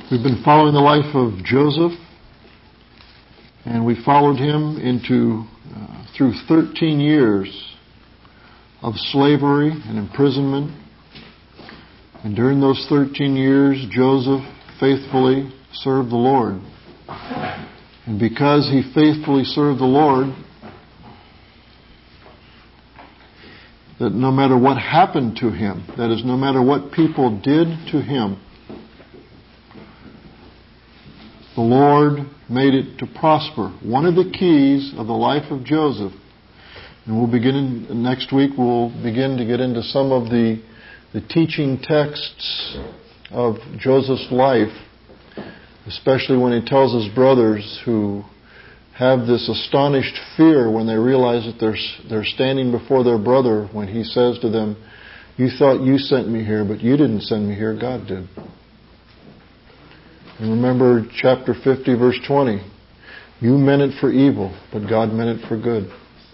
We've been following the life of Joseph, and we followed him through 13 years of slavery and imprisonment. And during those 13 years, Joseph faithfully served the Lord. And because he faithfully served the Lord, that no matter what happened to him, that is, no matter what people did to him, the Lord made it to prosper. One of the keys of the life of Joseph, and next week we'll begin to get into some of the teaching texts of Joseph's life, especially when he tells his brothers who have this astonished fear when they realize that they're standing before their brother, when he says to them, "You thought you sent me here, but you didn't send me here, God did." And remember chapter 50, verse 20. You meant it for evil, but God meant it for good.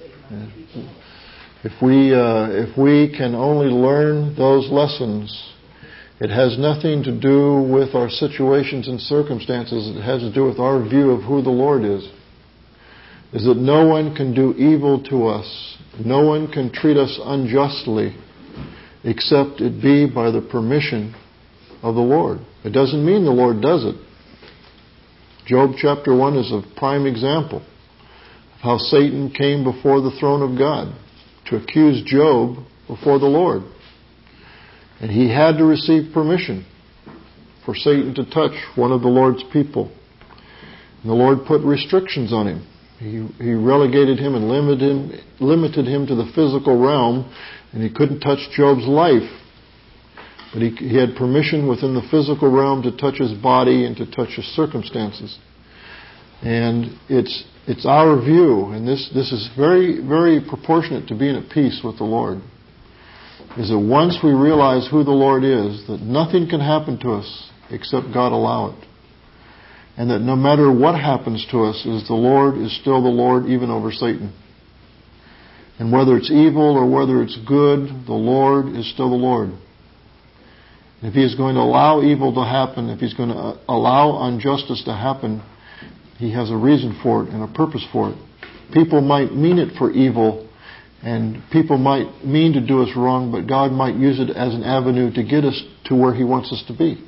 If we can only learn those lessons, it has nothing to do with our situations and circumstances. It has to do with our view of who the Lord is that no one can do evil to us. No one can treat us unjustly except it be by the permission of the Lord. It doesn't mean the Lord does it. Job chapter 1 is a prime example of how Satan came before the throne of God to accuse Job before the Lord. And he had to receive permission for Satan to touch one of the Lord's people. And the Lord put restrictions on him. He relegated him and limited him to the physical realm, and he couldn't touch Job's life. But he had permission within the physical realm to touch his body and to touch his circumstances. And it's our view, and this is very, very proportionate to being at peace with the Lord, is that once we realize who the Lord is, that nothing can happen to us except God allow it. And that no matter what happens to us, the Lord is still the Lord even over Satan. And whether it's evil or whether it's good, the Lord is still the Lord. If He is going to allow evil to happen, if He's going to allow injustice to happen, He has a reason for it and a purpose for it. People might mean it for evil, and people might mean to do us wrong, but God might use it as an avenue to get us to where He wants us to be.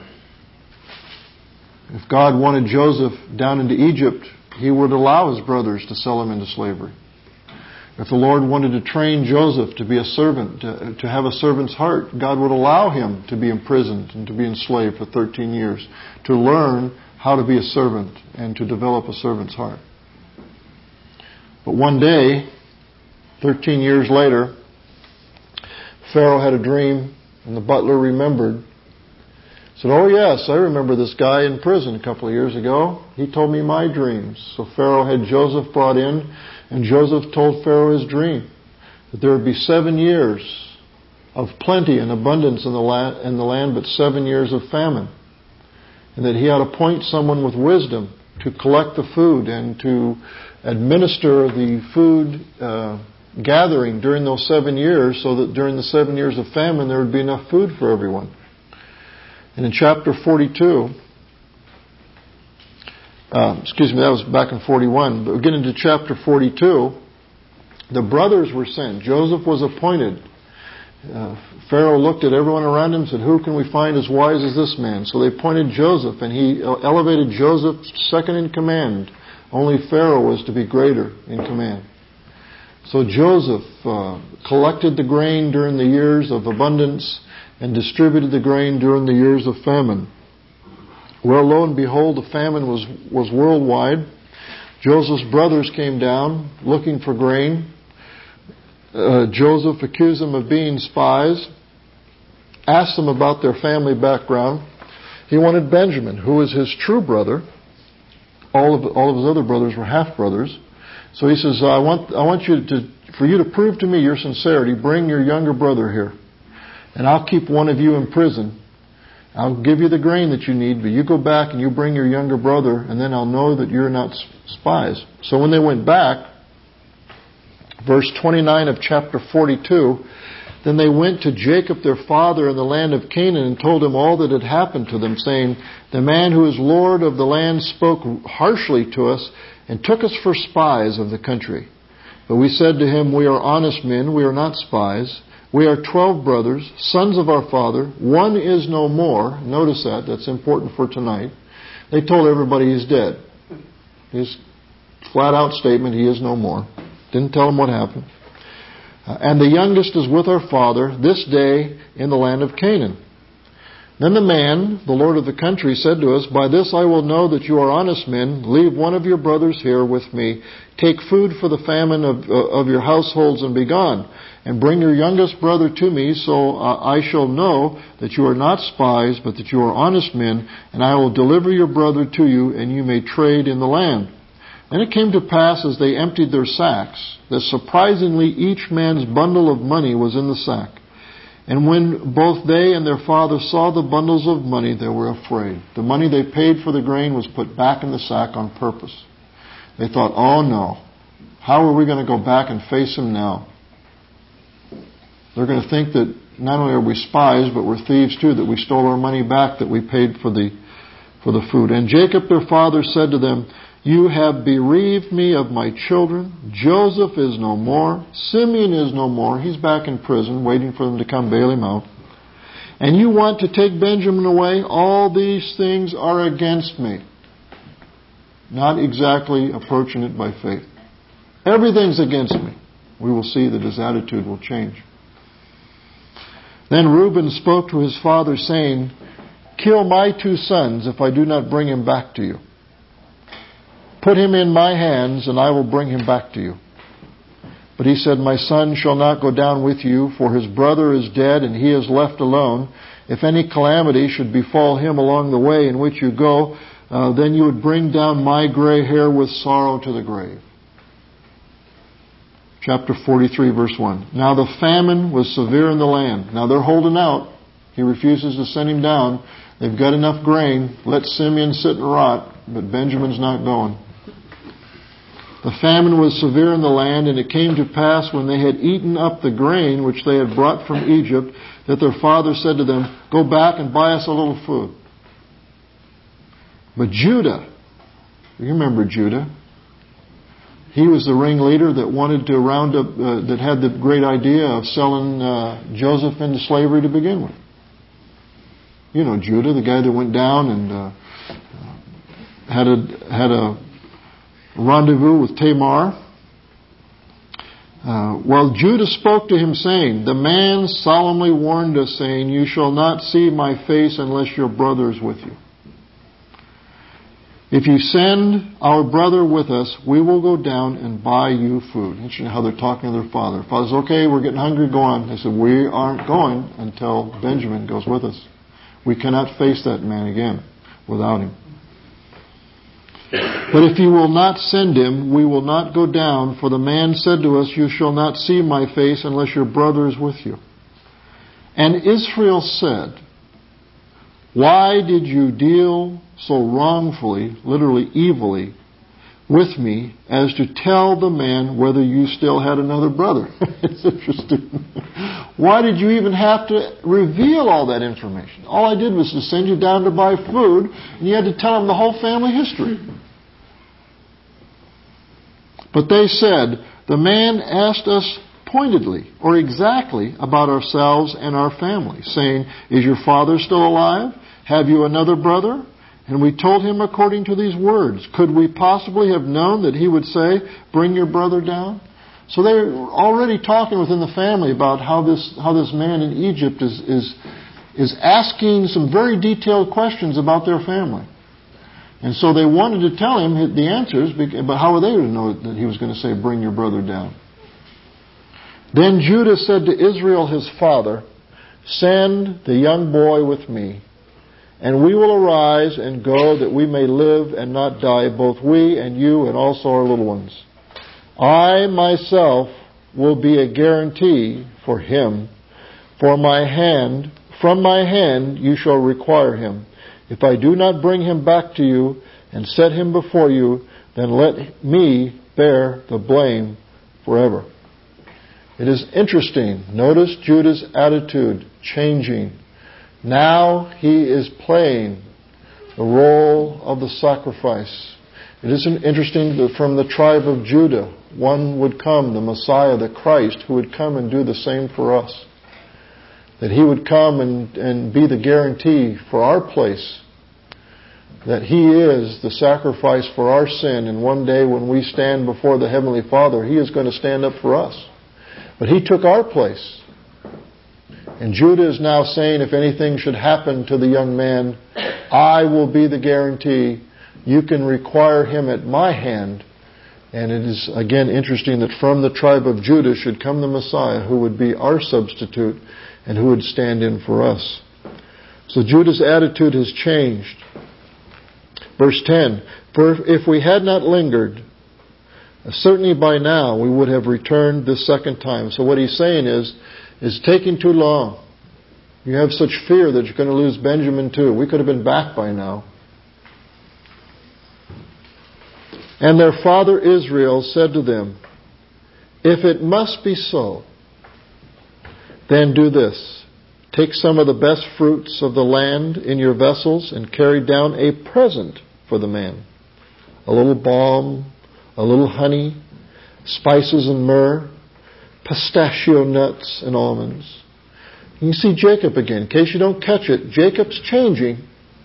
If God wanted Joseph down into Egypt, He would allow his brothers to sell him into slavery. If the Lord wanted to train Joseph to be a servant, to have a servant's heart, God would allow him to be imprisoned and to be enslaved for 13 years, to learn how to be a servant and to develop a servant's heart. But one day, 13 years later, Pharaoh had a dream, and the butler remembered. Said, "Oh yes, I remember this guy in prison a couple of years ago. He told me my dreams." So Pharaoh had Joseph brought in, and Joseph told Pharaoh his dream, that there would be 7 years of plenty and abundance in the land, but 7 years of famine. And that he ought to appoint someone with wisdom to collect the food and to administer the food gathering during those 7 years, so that during the 7 years of famine there would be enough food for everyone. And in chapter 42, that was back in 41, but we get into chapter 42, the brothers were sent. Joseph was appointed. Pharaoh looked at everyone around him and said, "Who can we find as wise as this man?" So they appointed Joseph, and he elevated Joseph second in command. Only Pharaoh was to be greater in command. So Joseph collected the grain during the years of abundance and distributed the grain during the years of famine. Well, lo and behold, the famine was worldwide. Joseph's brothers came down looking for grain. Joseph accused them of being spies, asked them about their family background. He wanted Benjamin, who was his true brother. All of his other brothers were half-brothers. So he says, I want for you to prove to me your sincerity, bring your younger brother here. And I'll keep one of you in prison. I'll give you the grain that you need, but you go back and you bring your younger brother, and then I'll know that you're not spies. So when they went back, verse 29 of chapter 42, Then they went to Jacob their father in the land of Canaan and told him all that had happened to them, saying, "The man who is Lord of the land spoke harshly to us and took us for spies of the country. But we said to him, 'We are honest men, we are not spies. We are 12 brothers, sons of our father. One is no more.'" Notice that. That's important for tonight. They told everybody he's dead. His flat-out statement, he is no more. Didn't tell them what happened. "And the youngest is with our father this day in the land of Canaan." Then the man, the lord of the country, said to us, "By this I will know that you are honest men. Leave one of your brothers here with me. Take food for the famine of your households and be gone. And bring your youngest brother to me, so I shall know that you are not spies, but that you are honest men, and I will deliver your brother to you, and you may trade in the land." And it came to pass, as they emptied their sacks, that surprisingly each man's bundle of money was in the sack. And when both they and their father saw the bundles of money, they were afraid. The money they paid for the grain was put back in the sack on purpose. They thought, "Oh no, how are we going to go back and face him now? They're going to think that not only are we spies, but we're thieves too, that we stole our money back that we paid for the food." And Jacob their father said to them, "You have bereaved me of my children. Joseph is no more. Simeon is no more." He's back in prison waiting for them to come bail him out. "And you want to take Benjamin away? All these things are against me." Not exactly approaching it by faith. Everything's against me. We will see that his attitude will change. Then Reuben spoke to his father, saying, "Kill my 2 sons if I do not bring him back to you. Put him in my hands, and I will bring him back to you." But he said, "My son shall not go down with you, for his brother is dead, and he is left alone. If any calamity should befall him along the way in which you go, then you would bring down my gray hair with sorrow to the grave." Chapter 43, verse 1. Now the famine was severe in the land. Now they're holding out. He refuses to send him down. They've got enough grain. Let Simeon sit and rot, but Benjamin's not going. The famine was severe in the land, and it came to pass when they had eaten up the grain which they had brought from Egypt, that their father said to them, "Go back and buy us a little food." But Judah, you remember Judah, he was the ringleader that wanted to round up, that had the great idea of selling Joseph into slavery to begin with. You know Judah, the guy that went down and had a rendezvous with Tamar. Well, Judah spoke to him, saying, "The man solemnly warned us, saying, 'You shall not see my face unless your brother is with you. If you send our brother with us, we will go down and buy you food.'" Interesting how they're talking to their father. Father's, "Okay, we're getting hungry, go on." They said, "We aren't going until Benjamin goes with us. We cannot face that man again without him. But if you will not send him, we will not go down. For the man said to us, 'You shall not see my face unless your brother is with you.' And Israel said, 'Why did you deal so wrongfully,'" literally evilly, "'with me as to tell the man whether you still had another brother?'" It's interesting. Why did you even have to reveal all that information? All I did was to send you down to buy food, and you had to tell him the whole family history. But they said, "The man asked us pointedly, or exactly, about ourselves and our family, saying, 'Is your father still alive? Have you another brother?' And we told him according to these words. Could we possibly have known that he would say, 'Bring your brother down'?" So they're already talking within the family about how this man in Egypt is asking some very detailed questions about their family. And so they wanted to tell him the answers, but how were they to know that he was going to say, "Bring your brother down"? Then Judah said to Israel his father, "Send the young boy with me, and we will arise and go, that we may live and not die, both we and you and also our little ones. I myself will be a guarantee for him. From my hand you shall require him. If I do not bring him back to you and set him before you, then let me bear the blame forever." It is interesting. Notice Judah's attitude changing. Now he is playing the role of the sacrifice. It isn't interesting that from the tribe of Judah, one would come, the Messiah, the Christ, who would come and do the same for us. That he would come and be the guarantee for our place. That he is the sacrifice for our sin, and one day when we stand before the Heavenly Father, he is going to stand up for us. But he took our place. And Judah is now saying, if anything should happen to the young man, I will be the guarantee. You can require him at my hand. And it is, again, interesting that from the tribe of Judah should come the Messiah who would be our substitute and who would stand in for us. So Judah's attitude has changed. Verse 10, for if we had not lingered, certainly by now we would have returned this second time. So what he's saying is taking too long. You have such fear that you're going to lose Benjamin too. We could have been back by now. And their father Israel said to them, if it must be so, then do this. Take some of the best fruits of the land in your vessels and carry down a present for the man. A little balm, a little honey, spices and myrrh, pistachio nuts and almonds. You see Jacob again. In case you don't catch it, Jacob's changing.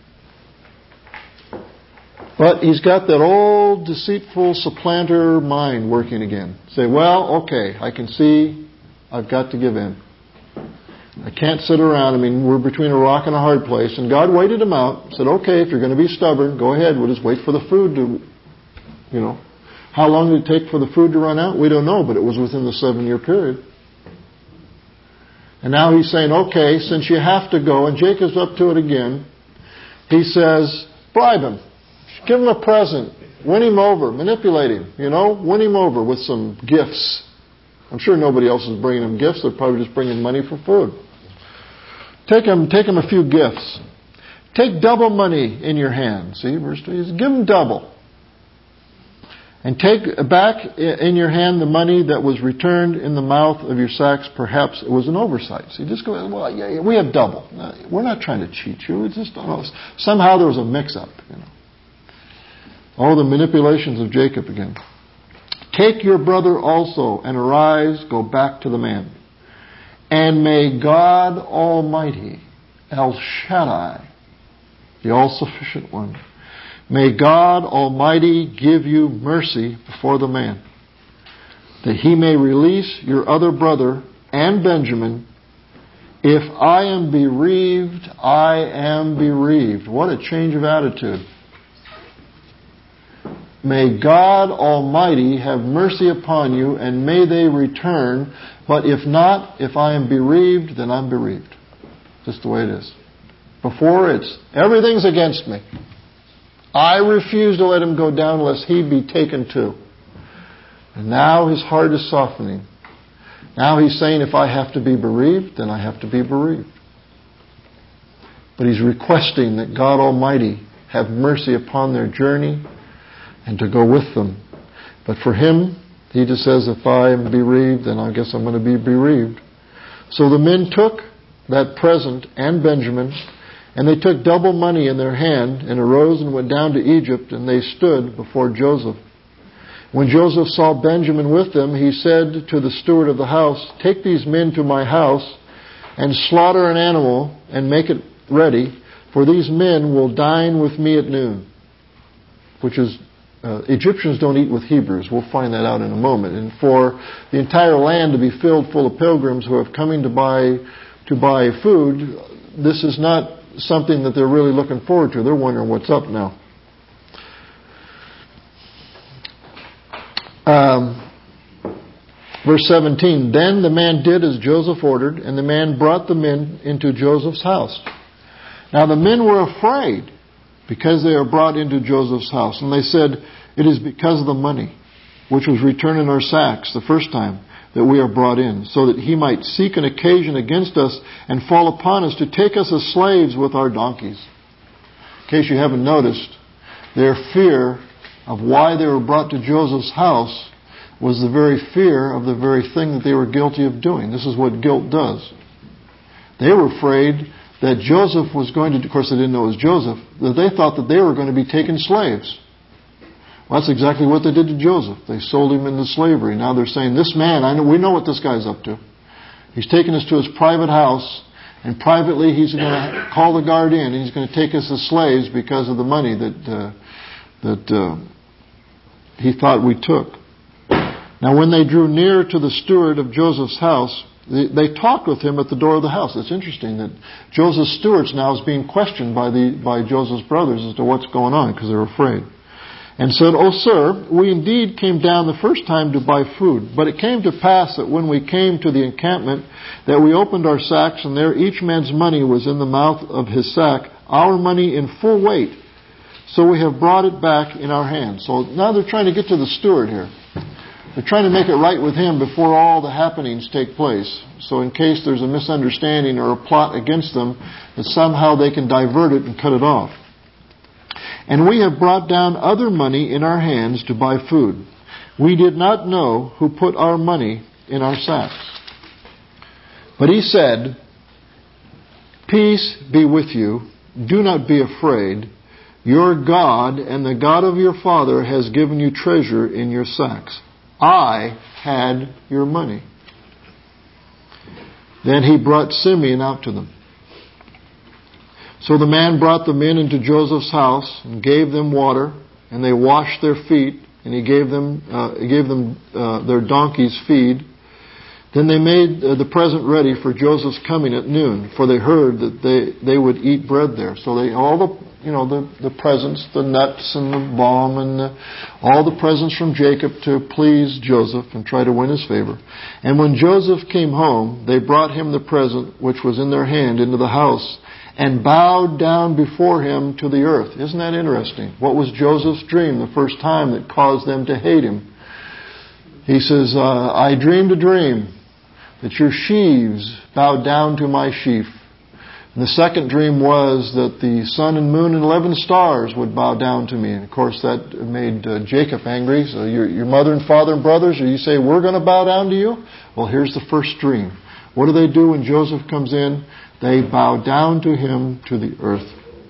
But he's got that old deceitful supplanter mind working again. Say, well, okay, I can see I've got to give in. I can't sit around. I mean, we're between a rock and a hard place. And God waited him out. Said, okay, if you're going to be stubborn, go ahead. We'll just wait for the food to, How long did it take for the food to run out? We don't know, but it was within the 7-year period. And now he's saying, okay, since you have to go, and Jacob's up to it again, he says, bribe him. Give him a present. Win him over. Manipulate him. Win him over with some gifts. I'm sure nobody else is bringing him gifts. They're probably just bringing money for food. Take him a few gifts. Take double money in your hand. See, verse 2. Give him double. And take back in your hand the money that was returned in the mouth of your sacks. Perhaps it was an oversight. So you just go, well, yeah, we have double. We're not trying to cheat you. It's just somehow there was a mix-up. All the manipulations of Jacob again. Take your brother also and arise, go back to the man. And may God Almighty, El Shaddai, the all-sufficient one, may God Almighty give you mercy before the man, that he may release your other brother and Benjamin. If I am bereaved, I am bereaved. What a change of attitude. May God Almighty have mercy upon you, and may they return. But if not, if I am bereaved, then I'm bereaved. Just the way it is. Before it's, everything's against me. I refuse to let him go down lest he be taken too. And now his heart is softening. Now he's saying, if I have to be bereaved, then I have to be bereaved. But he's requesting that God Almighty have mercy upon their journey and to go with them. But for him, he just says, if I am bereaved, then I guess I'm going to be bereaved. So the men took that present and Benjamin, and they took double money in their hand, and arose and went down to Egypt, and they stood before Joseph. When Joseph saw Benjamin with them, he said to the steward of the house, take these men to my house, and slaughter an animal, and make it ready, for these men will dine with me at noon. Which is, Egyptians don't eat with Hebrews. We'll find that out in a moment. And for the entire land to be filled full of pilgrims who have coming to buy food, this is not something that they're really looking forward to. They're wondering what's up now. Verse 17, then the man did as Joseph ordered, and the man brought the men into Joseph's house. Now the men were afraid, because they are brought into Joseph's house. And they said, it is because of the money, which was returned in our sacks the first time, that we are brought in, so that he might seek an occasion against us and fall upon us to take us as slaves with our donkeys. In case you haven't noticed, their fear of why they were brought to Joseph's house was the very fear of the very thing that they were guilty of doing. This is what guilt does. They were afraid that Joseph was going to, of course they didn't know it was Joseph, that they thought that they were going to be taken slaves. Well, that's exactly what they did to Joseph. They sold him into slavery. Now they're saying, this man, we know what this guy's up to. He's taken us to his private house, and privately he's going to call the guard in, and he's going to take us as slaves because of the money that he thought we took. Now when they drew near to the steward of Joseph's house, they talked with him at the door of the house. It's interesting that Joseph's steward now is being questioned by Joseph's brothers as to what's going on, because they're afraid. And said, "O sir, we indeed came down the first time to buy food. But it came to pass that when we came to the encampment, that we opened our sacks, and there each man's money was in the mouth of his sack, our money in full weight. So we have brought it back in our hands." So now they're trying to get to the steward here. They're trying to make it right with him before all the happenings take place. So in case there's a misunderstanding or a plot against them, that somehow they can divert it and cut it off. "And we have brought down other money in our hands to buy food. We did not know who put our money in our sacks." But he said, "Peace be with you. Do not be afraid. Your God and the God of your father has given you treasure in your sacks. I had your money." Then he brought Simeon out to them. So the man brought them into Joseph's house and gave them water, and they washed their feet, and he gave them their donkeys feed. Then they made the present ready for Joseph's coming at noon, for they heard that they would eat bread there. So all the presents, the nuts and the balm, and all the presents from Jacob to please Joseph and try to win his favor. And when Joseph came home, they brought him the present which was in their hand into the house, and bowed down before him to the earth. Isn't that interesting? What was Joseph's dream the first time that caused them to hate him? He says, "I dreamed a dream that your sheaves bowed down to my sheaf." And the second dream was that the sun and moon and 11 stars would bow down to me. And of course that made Jacob angry. So your mother and father and brothers, or you say, "We're going to bow down to you"? Well, here's the first dream. What do when Joseph comes in? They bow down to him to the earth.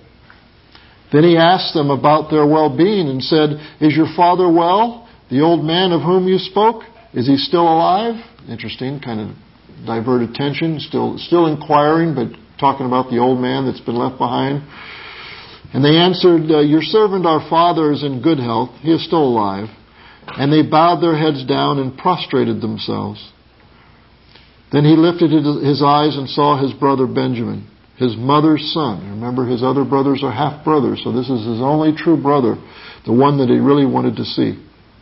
Then he asked them about their well-being and said, "Is your father well? The old man of whom you spoke, is he still alive?" Interesting, kind of diverted attention. Still inquiring, but talking about the old man that's been left behind. And they answered, "Your servant our father is in good health. He is still alive." And they bowed their heads down and prostrated themselves. Then he lifted his eyes and saw his brother Benjamin, his mother's son. Remember, his other brothers are half-brothers, so this is his only true brother, the one that he really wanted to see.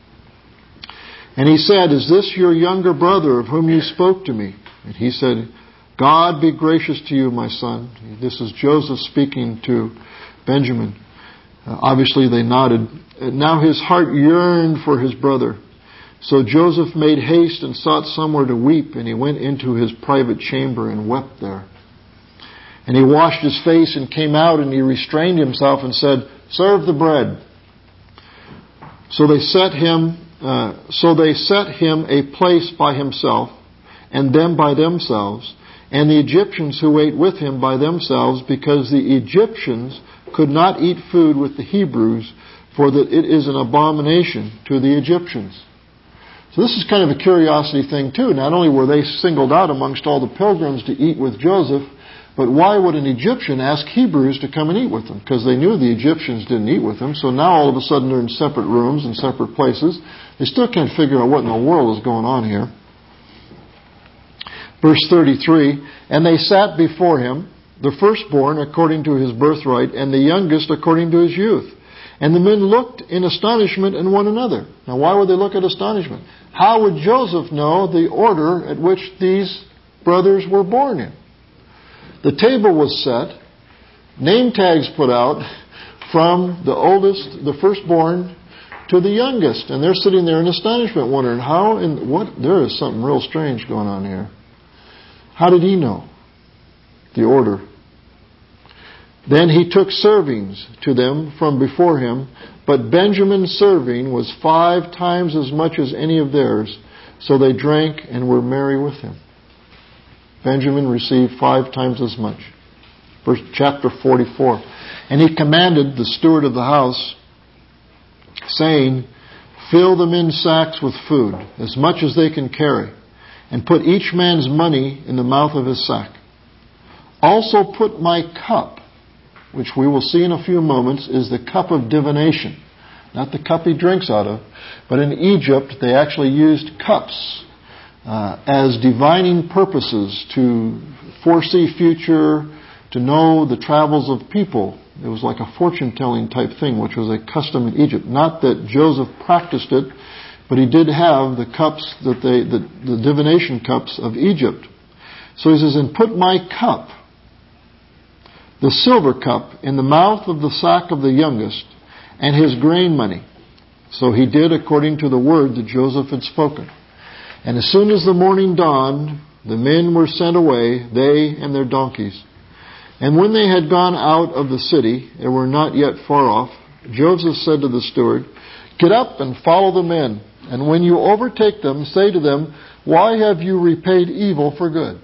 And he said, "Is this your younger brother of whom you spoke to me?" And he said, "God be gracious to you, my son." This is Joseph speaking to Benjamin. Obviously they nodded. Now his heart yearned for his brother. So Joseph made haste and sought somewhere to weep, and he went into his private chamber and wept there. And he washed his face and came out, and he restrained himself and said, "Serve the bread." So they set him a place by himself, and them by themselves, and the Egyptians who ate with him by themselves, because the Egyptians could not eat food with the Hebrews, for that it is an abomination to the Egyptians. So this is kind of a curiosity thing too. Not only were they singled out amongst all the pilgrims to eat with Joseph, but why would an Egyptian ask Hebrews to come and eat with them? Because they knew the Egyptians didn't eat with them. So now all of a sudden they're in separate rooms and separate places. They still can't figure out what in the world is going on here. Verse 33, "And they sat before him, the firstborn according to his birthright, and the youngest according to his youth. And the men looked in astonishment at one another." Now why would they look at astonishment? How would Joseph know the order at which these brothers were born in? The table was set, name tags put out from the oldest, the firstborn, to the youngest. And they're sitting there in astonishment wondering, there is something real strange going on here. How did he know the order? Then he took servings to them from before him, but Benjamin's serving was 5 times as much as any of theirs, so they drank and were merry with him. Benjamin received 5 times as much. Chapter 44. And he commanded the steward of the house, saying, fill the men's sacks with food, as much as they can carry, and put each man's money in the mouth of his sack. Also put my cup, which we will see in a few moments is the cup of divination. Not the cup he drinks out of, but in Egypt they actually used cups as divining purposes to foresee future, to know the travels of people. It was like a fortune-telling type thing, which was a custom in Egypt. Not that Joseph practiced it, but he did have the cups, the divination cups of Egypt. So he says, and put my cup, the silver cup, in the mouth of the sack of the youngest, and his grain money. So he did according to the word that Joseph had spoken. And as soon as the morning dawned, the men were sent away, they and their donkeys. And when they had gone out of the city, and were not yet far off, Joseph said to the steward, get up and follow the men, and when you overtake them, say to them, why have you repaid evil for good?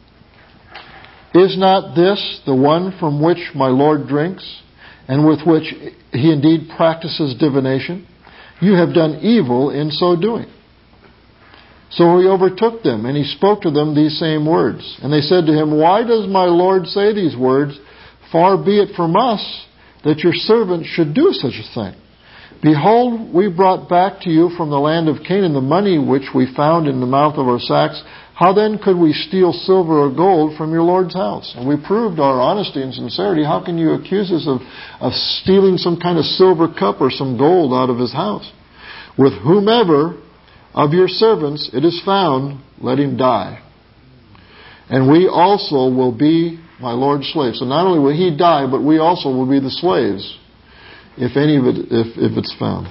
Is not this the one from which my Lord drinks, and with which he indeed practices divination? You have done evil in so doing. So he overtook them, and he spoke to them these same words. And they said to him, why does my Lord say these words? Far be it from us that your servant should do such a thing. Behold, we brought back to you from the land of Canaan the money which we found in the mouth of our sacks. How then could we steal silver or gold from your Lord's house? And we proved our honesty and sincerity. How can you accuse us of stealing some kind of silver cup or some gold out of his house? With whomever of your servants it is found, let him die. And we also will be my Lord's slaves. So not only will he die, but we also will be the slaves, if any of it, if it's found.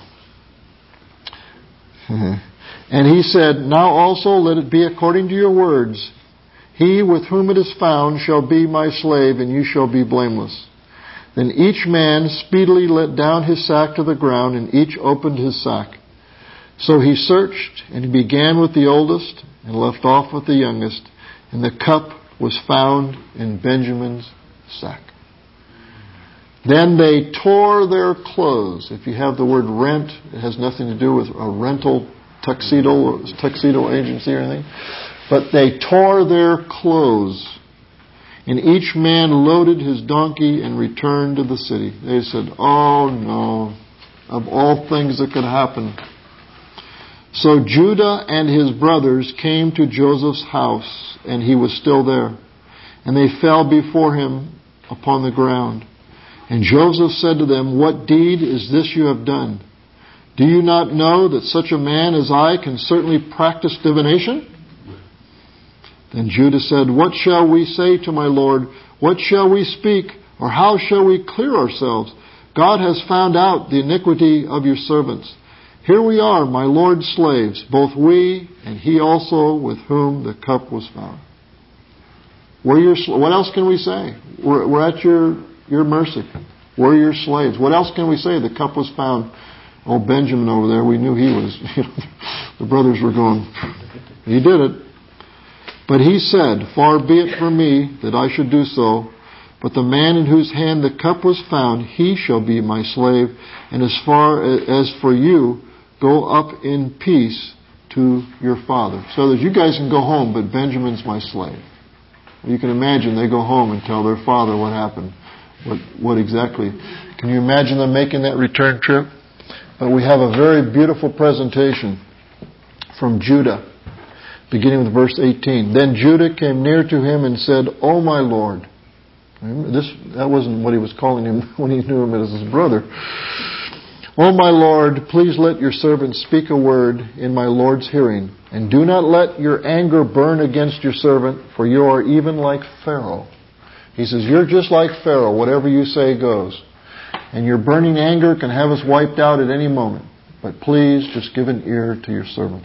And he said, now also let it be according to your words. He with whom it is found shall be my slave, and you shall be blameless. Then each man speedily let down his sack to the ground, and each opened his sack. So he searched, and he began with the oldest, and left off with the youngest. And the cup was found in Benjamin's sack. Then they tore their clothes. If you have the word rent, it has nothing to do with a rental tuxedo agency or anything. But they tore their clothes. And each man loaded his donkey and returned to the city. They said, oh no, of all things that could happen. So Judah and his brothers came to Joseph's house, and he was still there. And they fell before him upon the ground. And Joseph said to them, what deed is this you have done? Do you not know that such a man as I can certainly practice divination? Then Judah said, what shall we say to my Lord? What shall we speak? Or how shall we clear ourselves? God has found out the iniquity of your servants. Here we are, my Lord's slaves, both we and he also with whom the cup was found. What else can we say? We're at your mercy. We're your slaves. What else can we say? The cup was found. Oh, Benjamin over there, we knew he was. The brothers were going, he did it. But he said, far be it from me that I should do so. But the man in whose hand the cup was found, he shall be my slave. And as far as for you, go up in peace to your father. So that you guys can go home, but Benjamin's my slave. You can imagine they go home and tell their father what happened. What exactly. Can you imagine them making that return trip? But we have a very beautiful presentation from Judah, beginning with verse 18. Then Judah came near to him and said, O my Lord. That wasn't what he was calling him when he knew him as his brother. O my Lord, please let your servant speak a word in my Lord's hearing, and do not let your anger burn against your servant, for you are even like Pharaoh. He says, you're just like Pharaoh. Whatever you say goes. And your burning anger can have us wiped out at any moment. But please just give an ear to your servant.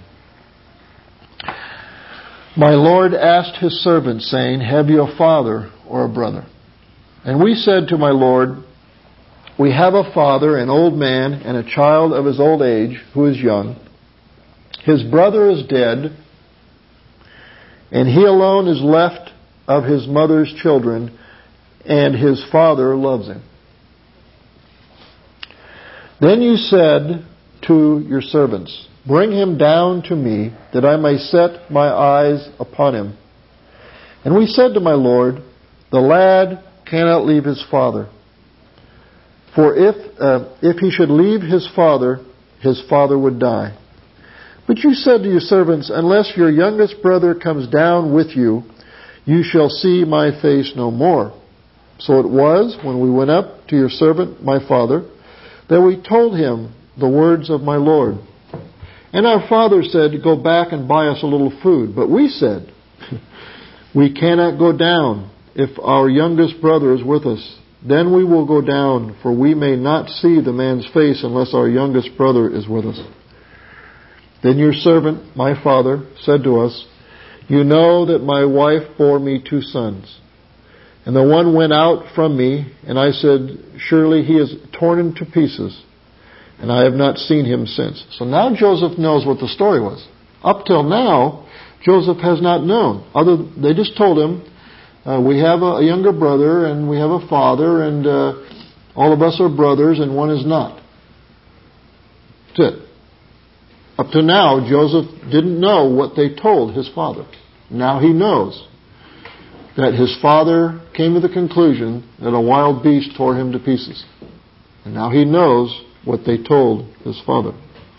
My Lord asked his servant, saying, have you a father or a brother? And we said to my Lord, we have a father, an old man, and a child of his old age, who is young. His brother is dead, and he alone is left of his mother's children, and his father loves him. Then you said to your servants, bring him down to me, that I may set my eyes upon him. And we said to my Lord, the lad cannot leave his father. For if he should leave his father would die. But you said to your servants, unless your youngest brother comes down with you, you shall see my face no more. So it was, when we went up to your servant, my father, that we told him the words of my Lord. And our father said, go back and buy us a little food. But we said, we cannot go down if our youngest brother is with us. Then we will go down, for we may not see the man's face unless our youngest brother is with us. Then your servant, my father, said to us, you know that my wife bore me 2 sons. And the one went out from me, and I said, surely he is torn into pieces, and I have not seen him since. So now Joseph knows what the story was. Up till now, Joseph has not known. They just told him, we have a younger brother, and we have a father, and all of us are brothers, and one is not. That's it. Up to now, Joseph didn't know what they told his father. Now he knows that his father came to the conclusion that a wild beast tore him to pieces. And now he knows what they told his father.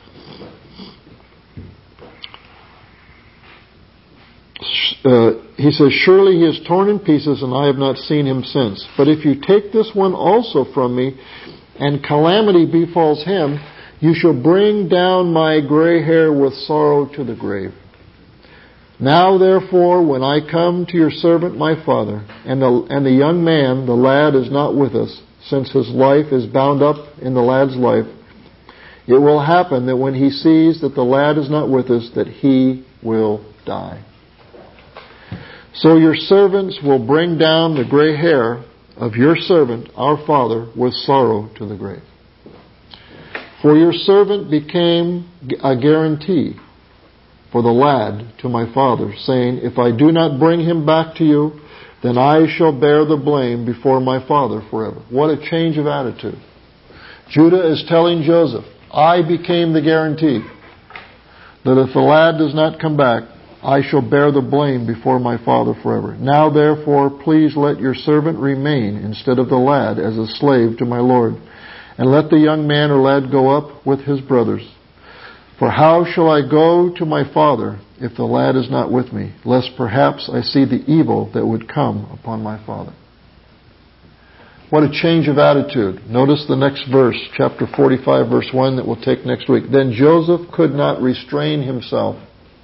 He says, surely he is torn in pieces, and I have not seen him since. But if you take this one also from me, and calamity befalls him, you shall bring down my gray hair with sorrow to the grave. Now therefore, when I come to your servant my father, and the young man, the lad, is not with us, since his life is bound up in the lad's life, it will happen that when he sees that the lad is not with us, that he will die. So your servants will bring down the gray hair of your servant, our father, with sorrow to the grave. For your servant became a guarantee for the lad to my father, saying, if I do not bring him back to you, then I shall bear the blame before my father forever. What a change of attitude. Judah is telling Joseph, I became the guarantee that if the lad does not come back, I shall bear the blame before my father forever. Now therefore, please let your servant remain instead of the lad as a slave to my Lord, and let the young man or lad go up with his brothers. For how shall I go to my father if the lad is not with me, lest perhaps I see the evil that would come upon my father? What a change of attitude. Notice the next verse, chapter 45, verse 1, that we'll take next week. Then Joseph could not restrain himself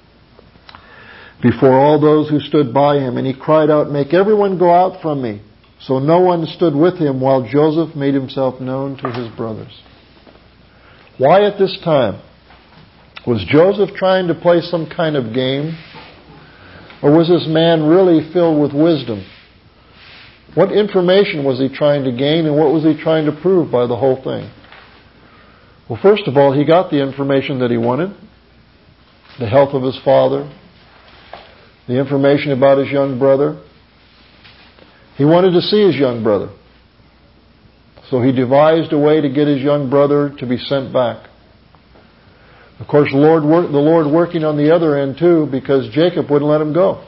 before all those who stood by him, and he cried out, make everyone go out from me. So no one stood with him while Joseph made himself known to his brothers. Why at this time? Was Joseph trying to play some kind of game? Or was this man really filled with wisdom? What information was he trying to gain, and what was he trying to prove by the whole thing? Well, first of all, he got the information that he wanted. The health of his father. The information about his young brother. He wanted to see his young brother. So he devised a way to get his young brother to be sent back. Of course, the Lord working on the other end too, because Jacob wouldn't let him go.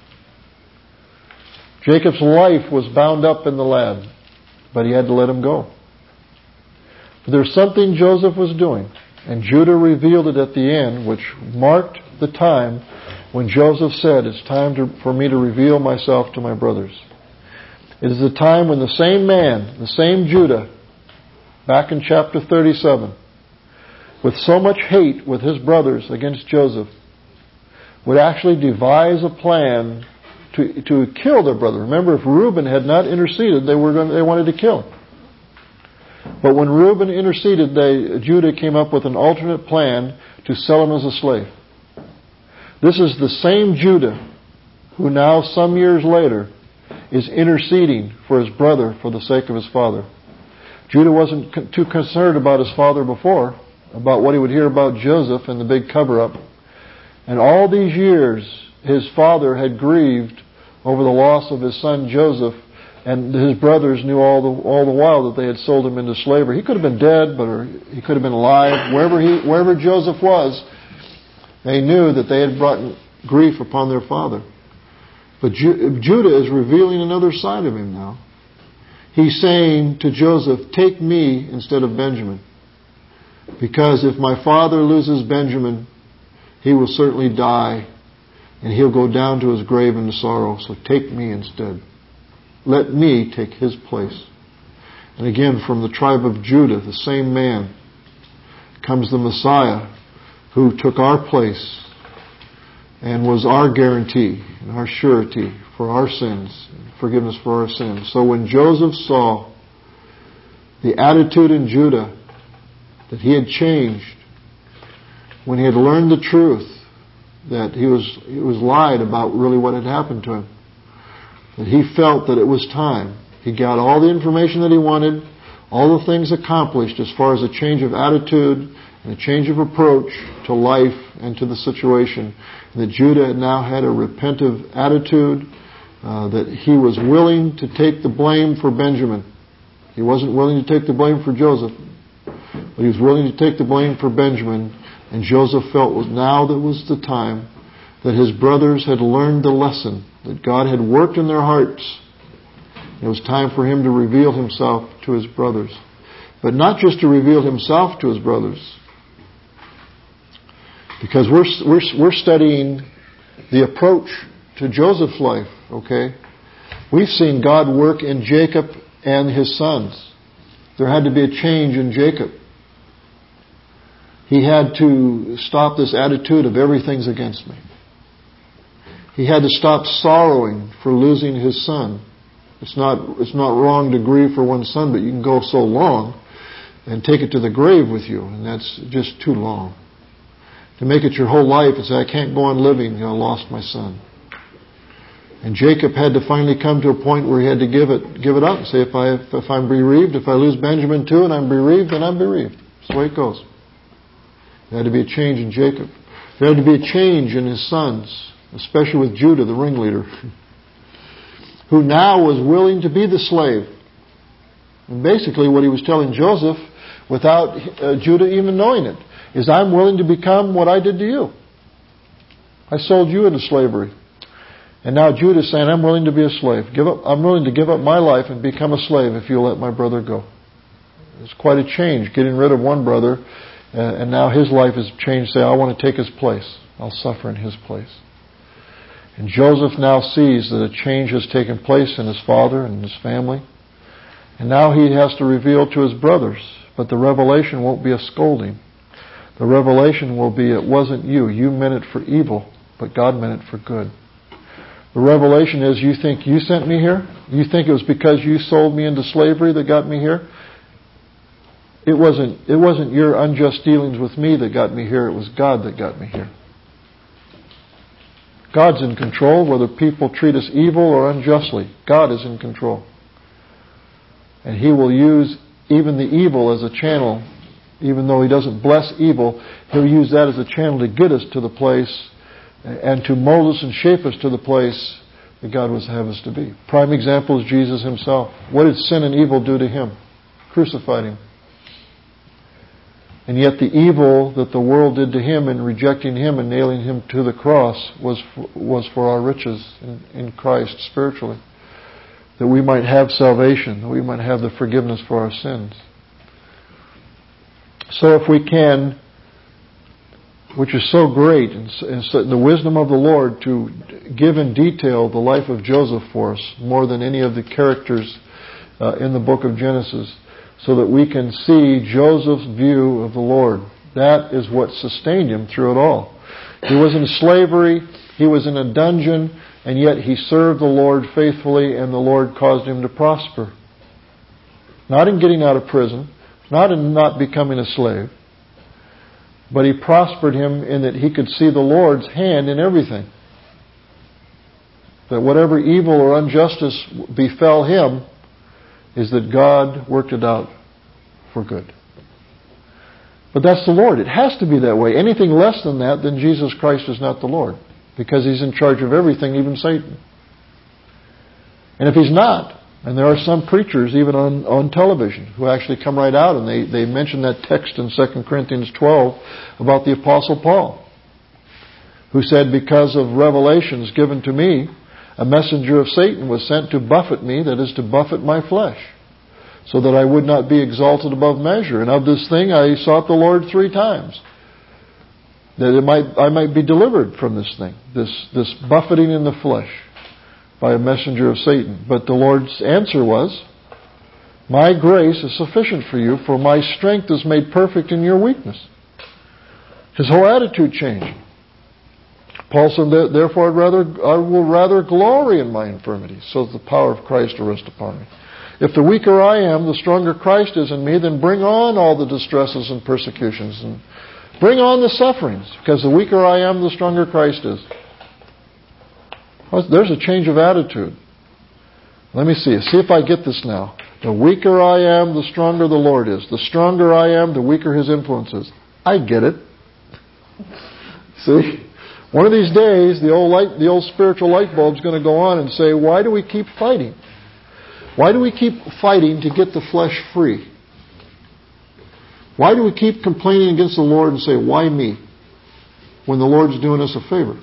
Jacob's life was bound up in the lad, but he had to let him go. But there's something Joseph was doing, and Judah revealed it at the end, which marked the time when Joseph said, it's time for me to reveal myself to my brothers. It is the time when the same man, the same Judah, back in chapter 37, with so much hate with his brothers against Joseph, would actually devise a plan to kill their brother. Remember, if Reuben had not interceded, they wanted to kill him. But when Reuben interceded, Judah came up with an alternate plan to sell him as a slave. This is the same Judah who now, some years later, is interceding for his brother for the sake of his father. Judah wasn't too concerned about his father before, about what he would hear about Joseph and the big cover-up. And all these years, his father had grieved over the loss of his son Joseph, and his brothers knew all the while that they had sold him into slavery. He could have been dead, but he could have been alive. Wherever Joseph was, they knew that they had brought grief upon their father. But Judah is revealing another side of him now. He's saying to Joseph, take me instead of Benjamin. Because if my father loses Benjamin, he will certainly die, and he'll go down to his grave in sorrow. So take me instead. Let me take his place. And again, from the tribe of Judah, the same man, comes the Messiah who took our place and was our guarantee and our surety for our sins, forgiveness for our sins. So when Joseph saw the attitude in Judah, that he had changed, when he had learned the truth, that he was lied about really what had happened to him, that he felt that it was time. He got all the information that he wanted, all the things accomplished as far as a change of attitude and a change of approach to life and to the situation. And that Judah now had a repentive attitude, that he was willing to take the blame for Benjamin. He wasn't willing to take the blame for Joseph, but he was willing to take the blame for Benjamin. And Joseph felt now that was the time that his brothers had learned the lesson, that God had worked in their hearts. It was time for him to reveal himself to his brothers. But not just to reveal himself to his brothers, because we're studying the approach to Joseph's life, okay? We've seen God work in Jacob and his sons. There had to be a change in Jacob. He had to stop this attitude of everything's against me. He had to stop sorrowing for losing his son. It's not wrong to grieve for one son, but you can go so long and take it to the grave with you, and that's just too long. To make it your whole life and say, I can't go on living, I lost my son. And Jacob had to finally come to a point where he had to give it up and say, if I'm bereaved, if I lose Benjamin too and I'm bereaved, then I'm bereaved. That's the way it goes. There had to be a change in Jacob. There had to be a change in his sons, especially with Judah, the ringleader, who now was willing to be the slave. And basically what he was telling Joseph, without Judah even knowing it, is I'm willing to become what I did to you. I sold you into slavery. And now Judah's saying, I'm willing to be a slave. I'm willing to give up my life and become a slave if you'll let my brother go. It's quite a change, getting rid of one brother, and now his life is changed. Say, I want to take his place. I'll suffer in his place. And Joseph now sees that a change has taken place in his father and his family. And now he has to reveal to his brothers. But the revelation won't be a scolding. The revelation will be, it wasn't you. You meant it for evil, but God meant it for good. The revelation is, you think you sent me here? You think it was because you sold me into slavery that got me here? It wasn't your unjust dealings with me that got me here. It was God that got me here. God's in control, whether people treat us evil or unjustly. God is in control. And He will use even the evil as a channel. Even though He doesn't bless evil, He'll use that as a channel to get us to the place and to mold us and shape us to the place that God would have us to be. Prime example is Jesus Himself. What did sin and evil do to Him? Crucified Him. And yet the evil that the world did to Him in rejecting Him and nailing Him to the cross was for our riches in Christ spiritually. That we might have salvation, that we might have the forgiveness for our sins. So if we can, which is so great, and so the wisdom of the Lord to give in detail the life of Joseph for us, more than any of the characters in the book of Genesis, so that we can see Joseph's view of the Lord. That is what sustained him through it all. He was in slavery, he was in a dungeon, and yet he served the Lord faithfully, and the Lord caused him to prosper. Not in getting out of prison, not in not becoming a slave, but He prospered him in that he could see the Lord's hand in everything. that whatever evil or injustice befell him is that God worked it out for good. But that's the Lord. It has to be that way. Anything less than that, then Jesus Christ is not the Lord, because He's in charge of everything, even Satan. And if He's not, and there are some preachers even on television who actually come right out and they mention that text in 2 Corinthians 12 about the Apostle Paul, who said, because of revelations given to me, a messenger of Satan was sent to buffet me, that is, to buffet my flesh, so that I would not be exalted above measure. And of this thing I sought the Lord 3 times, that I might be delivered from this thing, this buffeting in the flesh by a messenger of Satan. But the Lord's answer was, my grace is sufficient for you, for my strength is made perfect in your weakness. His whole attitude changed. Paul said, therefore I will rather glory in my infirmities, so that the power of Christ will rest upon me. If the weaker I am, the stronger Christ is in me, then bring on all the distresses and persecutions, and bring on the sufferings, because the weaker I am, the stronger Christ is. There's a change of attitude. Let me see if I get this now. The weaker I am, the stronger the Lord is. The stronger I am, the weaker His influence is. I get it. See? One of these days, the old spiritual light bulb's going to go on and say, why do we keep fighting? Why do we keep fighting to get the flesh free? Why do we keep complaining against the Lord and say, why me? When the Lord's doing us a favor.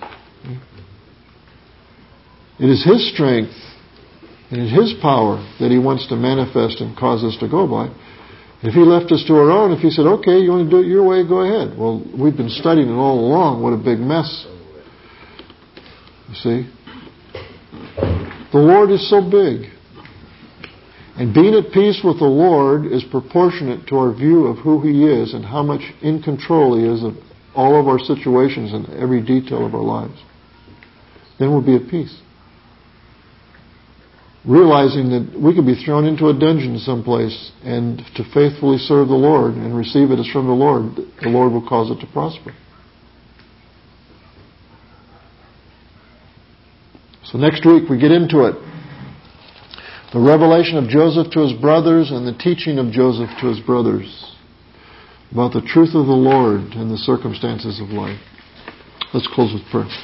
It is His strength and it is His power that He wants to manifest and cause us to go by. If He left us to our own, if He said, okay, you want to do it your way, go ahead. Well, we've been studying it all along. What a big mess. You see? The Lord is so big. And being at peace with the Lord is proportionate to our view of who He is and how much in control He is of all of our situations and every detail of our lives. Then we'll be at peace. Realizing that we could be thrown into a dungeon someplace, and to faithfully serve the Lord and receive it as from the Lord will cause it to prosper. So next week we get into it. The revelation of Joseph to his brothers and the teaching of Joseph to his brothers about the truth of the Lord and the circumstances of life. Let's close with prayer.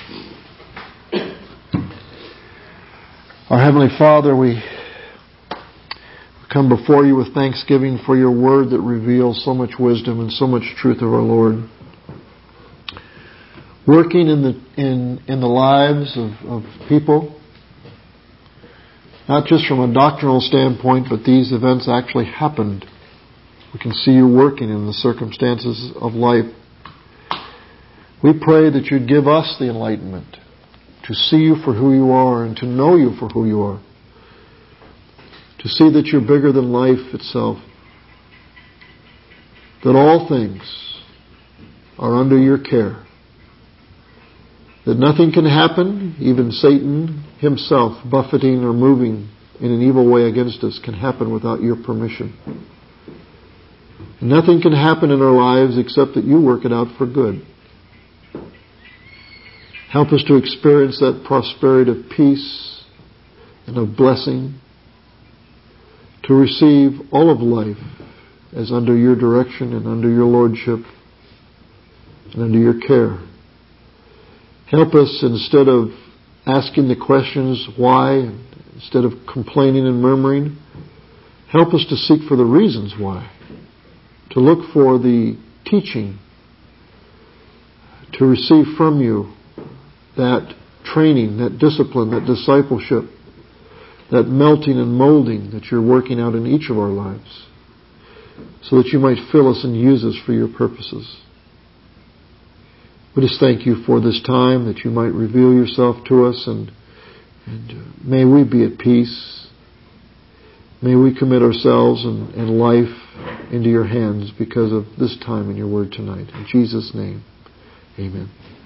Our Heavenly Father, we come before You with thanksgiving for Your Word that reveals so much wisdom and so much truth of our Lord. Working in the lives of people, not just from a doctrinal standpoint, but these events actually happened. We can see You working in the circumstances of life. We pray that You'd give us the enlightenment to see You for who You are and to know You for who You are. To see that You're bigger than life itself. That all things are under Your care. That nothing can happen, even Satan himself buffeting or moving in an evil way against us, can happen without Your permission. And nothing can happen in our lives except that You work it out for good. Help us to experience that prosperity of peace and of blessing, to receive all of life as under Your direction and under Your lordship and under Your care. Help us, instead of asking the questions why, instead of complaining and murmuring, help us to seek for the reasons why, to look for the teaching, to receive from You that training, that discipline, that discipleship, that melting and molding that You're working out in each of our lives, so that You might fill us and use us for Your purposes. We just thank You for this time, that You might reveal Yourself to us, and may we be at peace. May we commit ourselves and life into Your hands because of this time in Your Word tonight. In Jesus' name, amen.